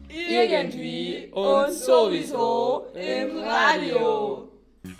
irgendwie und sowieso im Radio.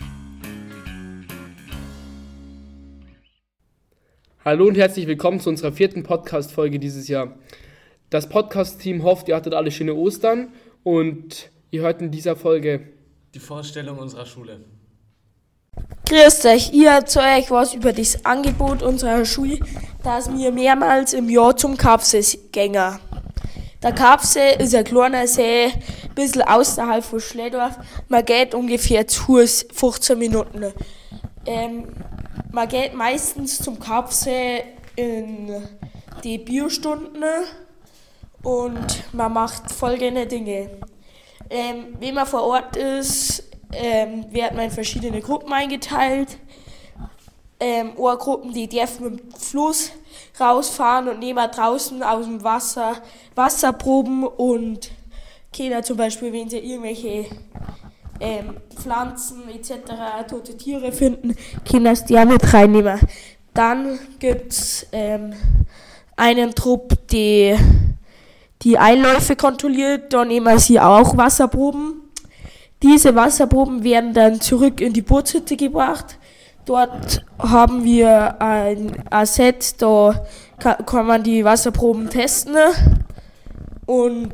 Hallo und herzlich willkommen zu unserer 4. Podcast-Folge dieses Jahr. Das Podcast-Team hofft, ihr hattet alle schöne Ostern und ihr hört in dieser Folge die Vorstellung unserer Schule. Grüßt euch, ich erzähle euch was über das Angebot unserer Schule, das wir mehrmals im Jahr zum Karpfsee gehen. Der Karpfsee ist ein kleiner See, ein bisschen außerhalb von Schledorf. Man geht ungefähr zu Fuß 15 Minuten. Man geht meistens zum Karpfsee in die Biostunden und man macht folgende Dinge. Wenn man vor Ort ist, wird man in verschiedene Gruppen eingeteilt. Gruppen, die dürfen mit dem Fluss rausfahren und nehmen draußen aus dem Wasser Wasserproben und können zum Beispiel, wenn sie irgendwelche Pflanzen etc., tote Tiere finden, können sie die auch mit reinnehmen. Dann gibt es einen Trupp, die Einläufe kontrolliert, da nehmen sie auch Wasserproben. Diese Wasserproben werden dann zurück in die Bootshütte gebracht. Dort haben wir ein Set, da kann man die Wasserproben testen und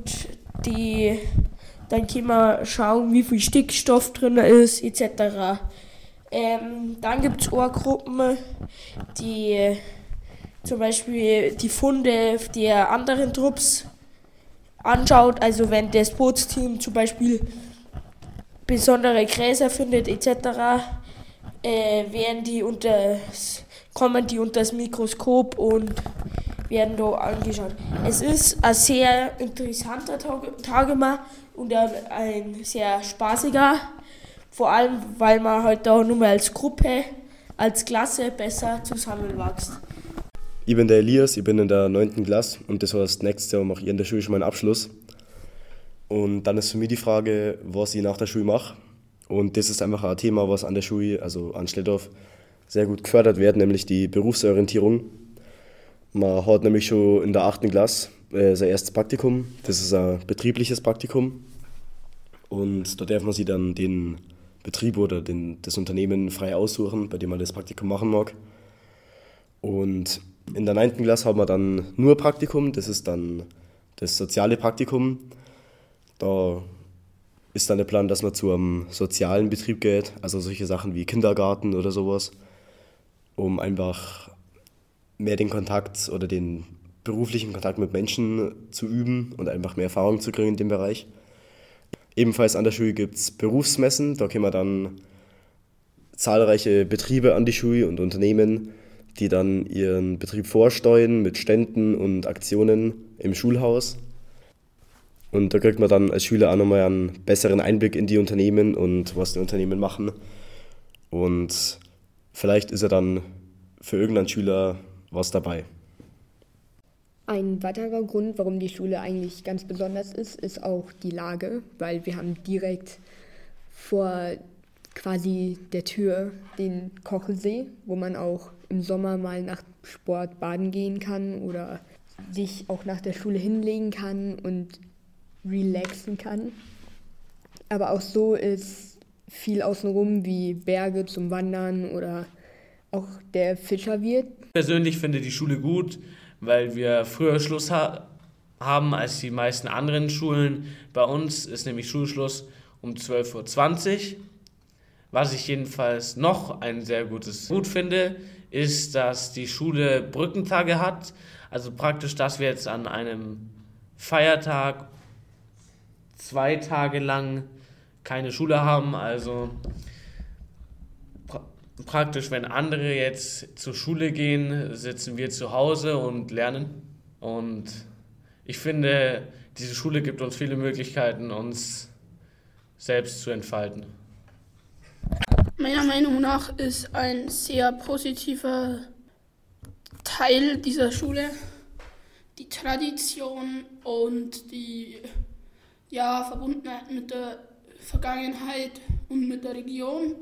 dann kann man schauen, wie viel Stickstoff drin ist, etc. Dann gibt es auch Gruppen, die zum Beispiel die Funde der anderen Trupps anschaut. Also wenn das Bootsteam zum Beispiel besondere Gräser findet, etc., kommen die unter das Mikroskop und werden da angeschaut. Es ist ein sehr interessanter Tag und ein sehr spaßiger, vor allem weil man halt da nur mal als Gruppe, als Klasse besser zusammenwächst. Ich bin der Elias, ich bin in der 9. Klasse und das heißt, nächstes Jahr mache ich in der Schule schon meinen Abschluss. Und dann ist für mich die Frage, was ich nach der Schule mache. Und das ist einfach ein Thema, was an der Schule, also an Schledorf, sehr gut gefördert wird, nämlich die Berufsorientierung. Man hat nämlich schon in der 8. Klasse sein erstes Praktikum. Das ist ein betriebliches Praktikum. Und da darf man sich dann den Betrieb oder das Unternehmen frei aussuchen, bei dem man das Praktikum machen mag. Und in der 9. Klasse haben wir dann nur Praktikum, das ist dann das soziale Praktikum. Da ist dann der Plan, dass man zu einem sozialen Betrieb geht, also solche Sachen wie Kindergarten oder sowas, um einfach mehr den Kontakt oder den beruflichen Kontakt mit Menschen zu üben und einfach mehr Erfahrung zu kriegen in dem Bereich. Ebenfalls an der Schule gibt es Berufsmessen, da kommen dann zahlreiche Betriebe an die Schule und Unternehmen, die dann ihren Betrieb vorsteuern mit Ständen und Aktionen im Schulhaus. Und da kriegt man dann als Schüler auch nochmal einen besseren Einblick in die Unternehmen und was die Unternehmen machen. Und vielleicht ist ja dann für irgendeinen Schüler was dabei. Ein weiterer Grund, warum die Schule eigentlich ganz besonders ist auch die Lage, weil wir haben direkt vor quasi der Tür den Kochelsee, wo man auch im Sommer mal nach Sport baden gehen kann oder sich auch nach der Schule hinlegen kann und relaxen kann. Aber auch so ist viel außenrum wie Berge zum Wandern oder auch der Fischerwirt. Persönlich finde die Schule gut, weil wir früher Schluss haben als die meisten anderen Schulen. Bei uns ist nämlich Schulschluss um 12:20 Uhr. Was ich jedenfalls noch ein sehr gutes Gut finde, ist, dass die Schule Brückentage hat. Also praktisch, dass wir jetzt an einem Feiertag 2 Tage lang keine Schule haben. Also praktisch, wenn andere jetzt zur Schule gehen, sitzen wir zu Hause und lernen. Und ich finde, diese Schule gibt uns viele Möglichkeiten, uns selbst zu entfalten. Meiner Meinung nach ist ein sehr positiver Teil dieser Schule die Tradition und die Verbundenheit mit der Vergangenheit und mit der Region.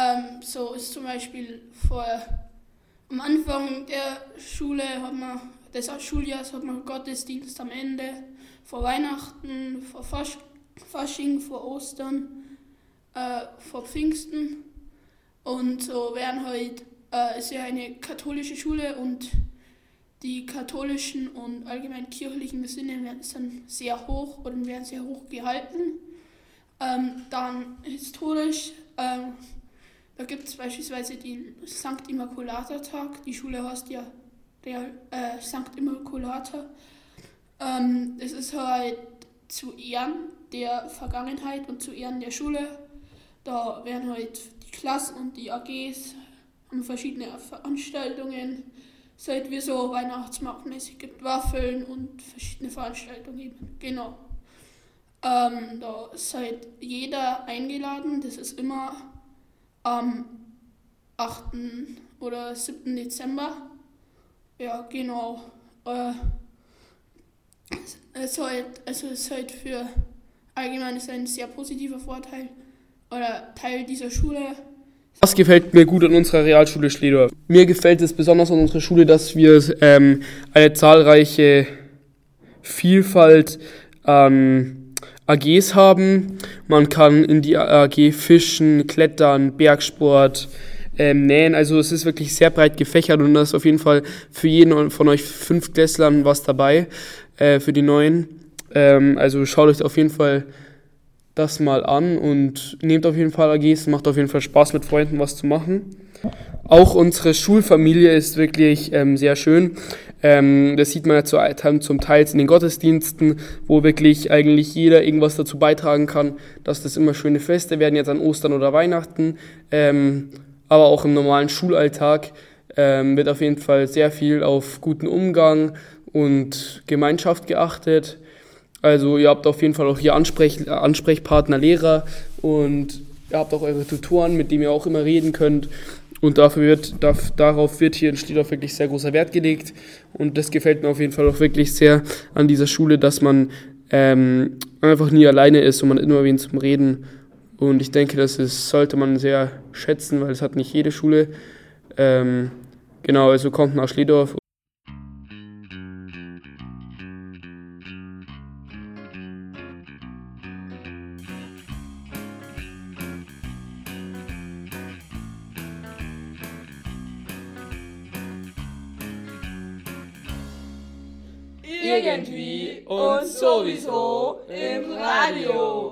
So ist zum Beispiel am Anfang der Schule hat des Schuljahres hat man Gottesdienst am Ende, vor Weihnachten, vor Fasching, vor Ostern, vor Pfingsten. Und so werden halt, ist ja eine katholische Schule und die katholischen und allgemein kirchlichen Gesinde werden sehr hoch gehalten. Dann historisch, da gibt es beispielsweise den St. Immaculata-Tag. Die Schule heißt ja St. Immaculata. Es ist halt zu Ehren der Vergangenheit und zu Ehren der Schule. Da werden halt die Klassen und die AGs haben verschiedene Veranstaltungen. Seit wir so weihnachtsmarktmäßig gibt Waffeln und verschiedene Veranstaltungen eben. Genau. Da ist halt jeder eingeladen. Das ist immer am 8. oder 7. Dezember. Ja, genau. Es ist halt für allgemein ist ein sehr positiver Vorteil oder Teil dieser Schule. Was gefällt mir gut an unserer Realschule Schledorf? Mir gefällt es besonders an unserer Schule, dass wir eine zahlreiche Vielfalt an AGs haben. Man kann in die AG fischen, klettern, Bergsport, nähen. Also es ist wirklich sehr breit gefächert und da ist auf jeden Fall für jeden von euch 5-Klässlern was dabei, für die Neuen. Also schaut euch auf jeden Fall das mal an und nehmt auf jeden Fall AGs, macht auf jeden Fall Spaß mit Freunden was zu machen. Auch unsere Schulfamilie ist wirklich sehr schön. Das sieht man ja zum Teil in den Gottesdiensten, wo wirklich eigentlich jeder irgendwas dazu beitragen kann, dass das immer schöne Feste werden, jetzt an Ostern oder Weihnachten. Aber auch im normalen Schulalltag wird auf jeden Fall sehr viel auf guten Umgang und Gemeinschaft geachtet. Also ihr habt auf jeden Fall auch hier Ansprechpartner, Lehrer und ihr habt auch eure Tutoren, mit denen ihr auch immer reden könnt. Und darauf wird hier in Schledorf wirklich sehr großer Wert gelegt. Und das gefällt mir auf jeden Fall auch wirklich sehr an dieser Schule, dass man einfach nie alleine ist und man hat immer wen zum Reden. Und ich denke, sollte man sehr schätzen, weil es hat nicht jede Schule. Genau, also kommt nach Schledorf. Irgendwie und sowieso im Radio.